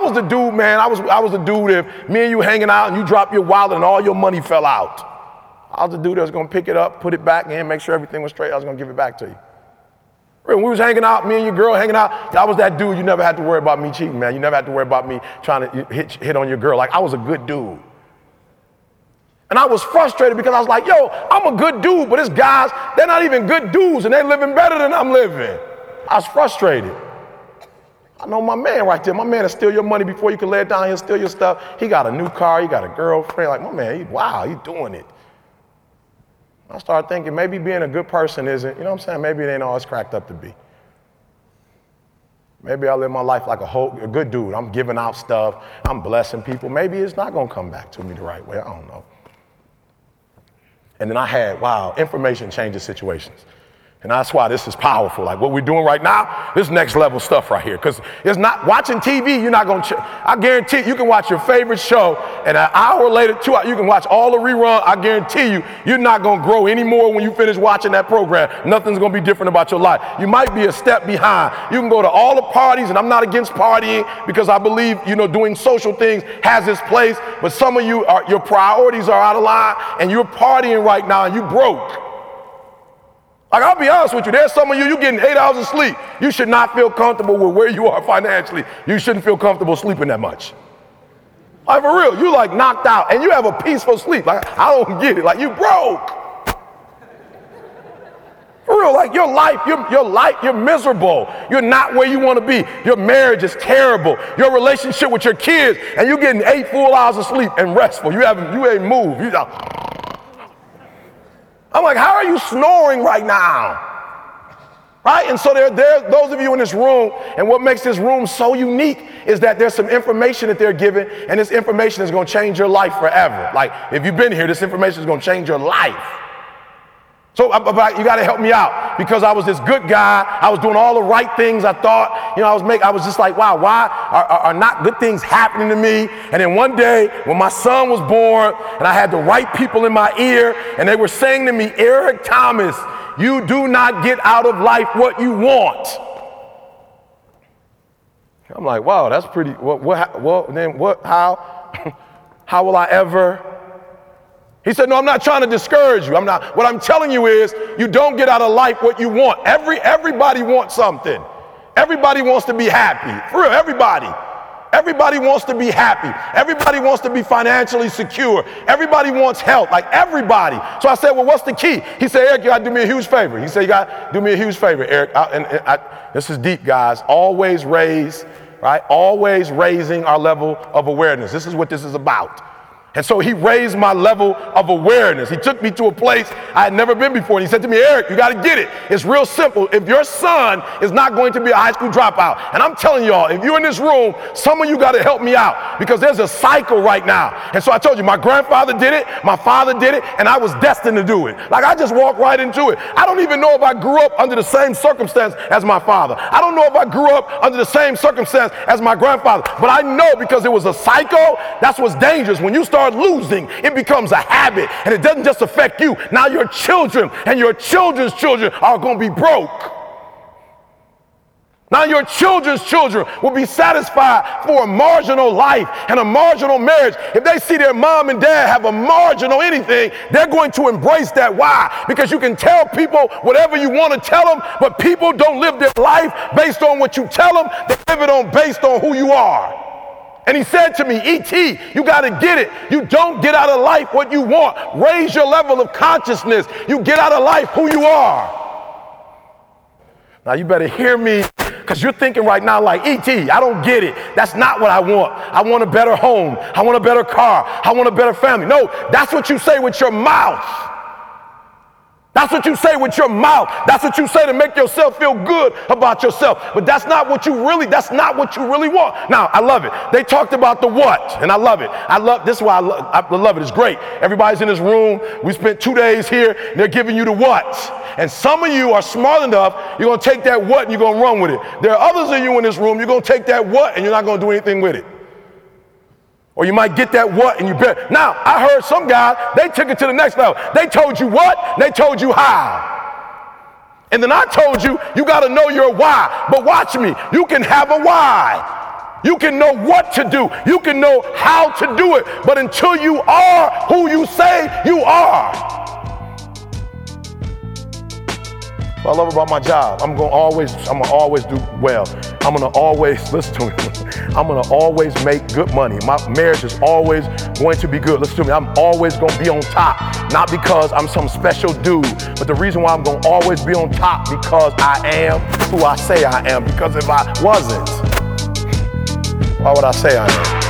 was the dude, man. I was the dude if me and you hanging out and you drop your wallet and all your money fell out. I was the dude that was gonna pick it up, put it back in, make sure everything was straight. I was gonna give it back to you. When we was hanging out, me and your girl hanging out, I was that dude. You never had to worry about me cheating, man. You never had to worry about me trying to hit on your girl. Like, I was a good dude. And I was frustrated because I was like, yo, I'm a good dude, but these guys, they're not even good dudes and they're living better than I'm living. I was frustrated. I know my man right there. My man will steal your money before you can lay it down. He'll steal your stuff. He got a new car. He got a girlfriend. Like, my man, wow, he's doing it. I started thinking maybe being a good person isn't, you know what I'm saying? Maybe it ain't all it's cracked up to be. Maybe I live my life like a good dude. I'm giving out stuff. I'm blessing people. Maybe it's not going to come back to me the right way. I don't know. And then I had, wow, information changes situations. And that's why this is powerful. Like what we're doing right now, this next level stuff right here. Because it's not watching TV, you're not going to, I guarantee you can watch your favorite show and an hour later, 2 hours, you can watch all the rerun. I guarantee you, you're not going to grow anymore when you finish watching that program. Nothing's going to be different about your life. You might be a step behind. You can go to all the parties, and I'm not against partying because I believe, doing social things has its place. But some of you, your priorities are out of line and you're partying right now and you broke. Like, I'll be honest with you, there's some of you getting 8 hours of sleep. You should not feel comfortable with where you are financially. You shouldn't feel comfortable sleeping that much. Like, for real, you like knocked out and you have a peaceful sleep. Like, I don't get it. Like, you broke. For real, like your life, you're miserable. You're not where you want to be. Your marriage is terrible. Your relationship with your kids, and you're getting 8 full hours of sleep and restful. You ain't moved. I'm like, how are you snoring right now? Right? And so there those of you in this room, and what makes this room so unique is that there's some information that they're giving, and this information is going to change your life forever. Like, if you've been here, this information is going to change your life. So you got to help me out because I was this good guy. I was doing all the right things. I thought, I was just like, wow, why are not good things happening to me? And then one day when my son was born and I had the right people in my ear and they were saying to me, Eric Thomas, you do not get out of life what you want. I'm like, wow, that's pretty, how will I ever? He said, no, I'm not trying to discourage you. What I'm telling you is you don't get out of life what you want. Everybody wants something. Everybody wants to be happy. For real, everybody. Everybody wants to be happy. Everybody wants to be financially secure. Everybody wants health, like everybody. So I said, well, what's the key? He said, Eric, you got to do me a huge favor. He said, you got to do me a huge favor, Eric. This is deep, guys. Always raise, right? Always raising our level of awareness. This is what this is about. And so he raised my level of awareness. He took me to a place I had never been before. And he said to me, Eric, you got to get it. It's real simple. If your son is not going to be a high school dropout, and I'm telling y'all, if you're in this room, some of you got to help me out because there's a cycle right now. And so I told you, my grandfather did it, my father did it, and I was destined to do it. Like, I just walked right into it. I don't even know if I grew up under the same circumstance as my father. I don't know if I grew up under the same circumstance as my grandfather, but I know because it was a cycle. That's what's dangerous. When you start losing, it becomes a habit, and it doesn't just affect you. Now your children and your children's children are going to be broke. Now your children's children will be satisfied for a marginal life and a marginal marriage. If they see their mom and dad have a marginal anything, they're going to embrace that. Why? Because you can tell people whatever you want to tell them, but people don't live their life based on what you tell them. They live it based on who you are. And he said to me, E.T., you got to get it. You don't get out of life what you want. Raise your level of consciousness. You get out of life who you are. Now you better hear me because you're thinking right now like, E.T., I don't get it. That's not what I want. I want a better home. I want a better car. I want a better family. No, that's what you say with your mouth. That's what you say with your mouth. That's what you say to make yourself feel good about yourself. But that's not what you really want. Now, I love it. They talked about the what, and I love it. This is why I love it. It's great. Everybody's in this room. We spent 2 days here. They're giving you the what. And some of you are smart enough, you're going to take that what and you're going to run with it. There are others of you in this room, you're going to take that what and you're not going to do anything with it. Or you might get that what and you better. Now, I heard some guys, they took it to the next level. They told you what, they told you how. And then I told you, you got to know your why. But watch me, you can have a why. You can know what to do. You can know how to do it. But until you are who you say you are. What I love about my job, I'm gonna always do well. I'm gonna always, listen to me, I'm gonna always make good money. My marriage is always going to be good. Listen to me, I'm always gonna be on top. Not because I'm some special dude, but the reason why I'm gonna always be on top because I am who I say I am. Because if I wasn't, why would I say I am?